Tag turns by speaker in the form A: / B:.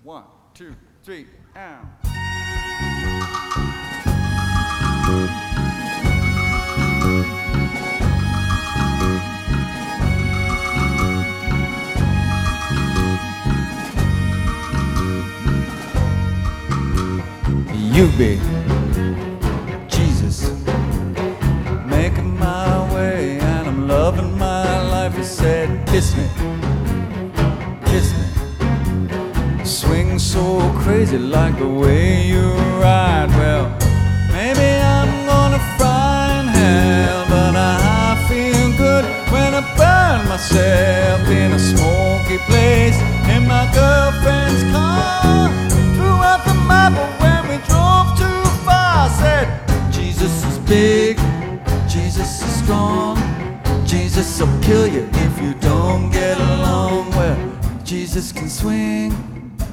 A: 1, 2, 3, and. You be Jesus, making my way, and I'm loving my life. You said, kiss me, kiss me. Swing so crazy like the way you ride. Well, maybe I'm gonna fry in hell, but I feel good when I burn myself in a smoky place in my girlfriend's car. Threw out the map of when we drove too far. Said, Jesus is big, Jesus is strong, Jesus will kill you if you don't get along. Well, Jesus can swing